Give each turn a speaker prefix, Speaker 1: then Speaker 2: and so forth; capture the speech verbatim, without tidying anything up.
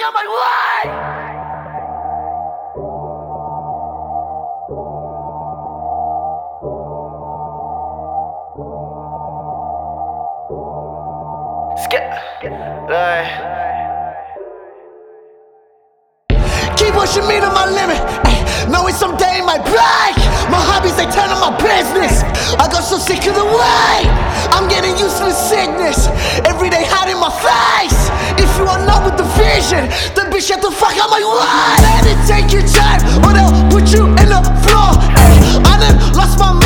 Speaker 1: I'm like, what? Skip. Like.
Speaker 2: Keep pushing me to my limit, ay, knowing someday I might break. My hobbies, they turn to my business. I got so sick of the way I'm getting used to the sickness. Every day hiding my face. If you are not with the vision, then bitch shut the fuck up. I'm like, what? Let it take your time or they'll put you in the floor, ay. I done lost my mind.